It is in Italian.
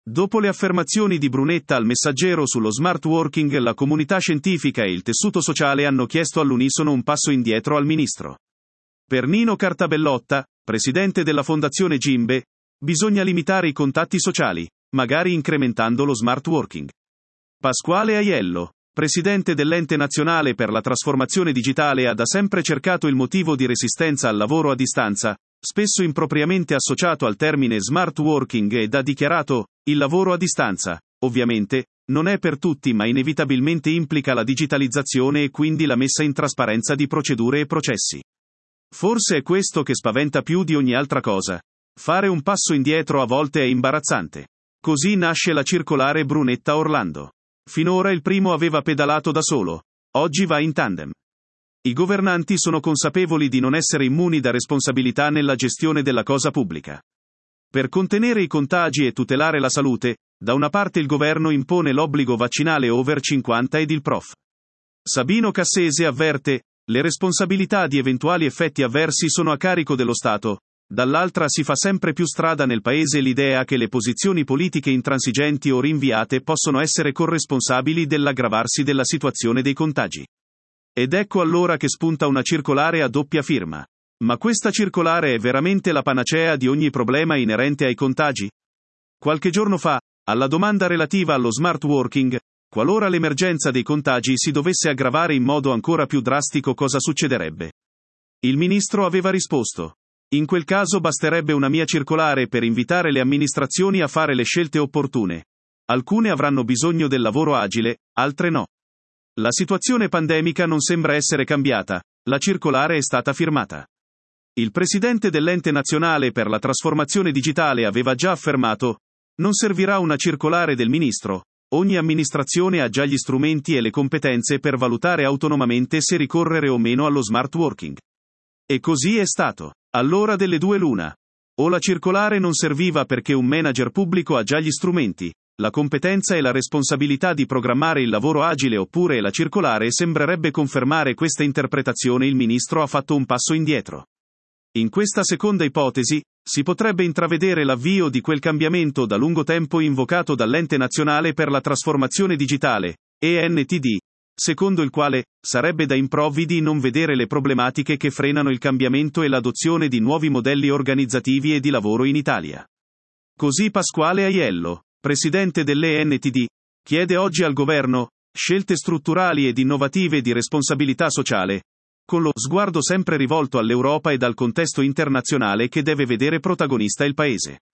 Dopo le affermazioni di Brunetta al Messaggero sullo smart working, la comunità scientifica e il tessuto sociale hanno chiesto all'unisono un passo indietro al ministro. Per Nino Cartabellotta, presidente della Fondazione Gimbe, bisogna limitare i contatti sociali, magari incrementando lo smart working. Pasquale Aiello, presidente dell'Ente Nazionale per la Trasformazione Digitale, ha da sempre cercato il motivo di resistenza al lavoro a distanza, spesso impropriamente associato al termine smart working, ed ha dichiarato: il lavoro a distanza, ovviamente, non è per tutti, ma inevitabilmente implica la digitalizzazione e quindi la messa in trasparenza di procedure e processi. Forse è questo che spaventa più di ogni altra cosa. Fare un passo indietro a volte è imbarazzante. Così nasce la circolare Brunetta-Orlando. Finora il primo aveva pedalato da solo, oggi va in tandem. I governanti sono consapevoli di non essere immuni da responsabilità nella gestione della cosa pubblica. Per contenere i contagi e tutelare la salute, da una parte il governo impone l'obbligo vaccinale over 50 ed il prof. Sabino Cassese avverte: le responsabilità di eventuali effetti avversi sono a carico dello Stato. Dall'altra si fa sempre più strada nel paese l'idea che le posizioni politiche intransigenti o rinviate possono essere corresponsabili dell'aggravarsi della situazione dei contagi. Ed ecco allora che spunta una circolare a doppia firma. Ma questa circolare è veramente la panacea di ogni problema inerente ai contagi? Qualche giorno fa, alla domanda relativa allo smart working, qualora l'emergenza dei contagi si dovesse aggravare in modo ancora più drastico, cosa succederebbe? Il ministro aveva risposto: in quel caso basterebbe una mia circolare per invitare le amministrazioni a fare le scelte opportune. Alcune avranno bisogno del lavoro agile, altre no. La situazione pandemica non sembra essere cambiata, la circolare è stata firmata. Il presidente dell'Ente Nazionale per la Trasformazione Digitale aveva già affermato: non servirà una circolare del ministro, ogni amministrazione ha già gli strumenti e le competenze per valutare autonomamente se ricorrere o meno allo smart working. E così è stato. Allora delle due l'una. O la circolare non serviva perché un manager pubblico ha già gli strumenti, la competenza e la responsabilità di programmare il lavoro agile, oppure la circolare sembrerebbe confermare questa interpretazione: il ministro ha fatto un passo indietro. In questa seconda ipotesi, si potrebbe intravedere l'avvio di quel cambiamento da lungo tempo invocato dall'Ente Nazionale per la Trasformazione Digitale, ENTD, secondo il quale sarebbe da improvvidi non vedere le problematiche che frenano il cambiamento e l'adozione di nuovi modelli organizzativi e di lavoro in Italia. Così Pasquale Aiello, presidente dell'ENTD, chiede oggi al governo scelte strutturali ed innovative di responsabilità sociale, con lo sguardo sempre rivolto all'Europa ed al contesto internazionale che deve vedere protagonista il paese.